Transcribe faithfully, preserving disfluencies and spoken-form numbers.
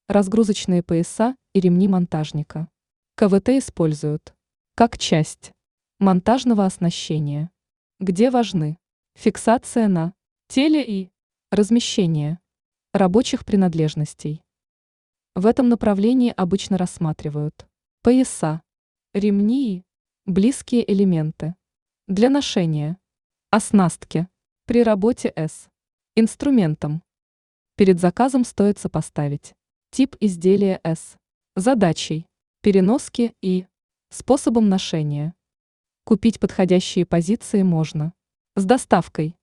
разгрузочные пояса и ремни монтажника. КВТ используют как часть монтажного оснащения, где важны фиксация на теле и размещение рабочих принадлежностей. В этом направлении обычно рассматривают пояса, ремни и близкие элементы для ношения, оснастки при работе с инструментом. Перед заказом стоит сопоставить тип изделия с задачей переноски и способом ношения. Купить подходящие позиции можно с доставкой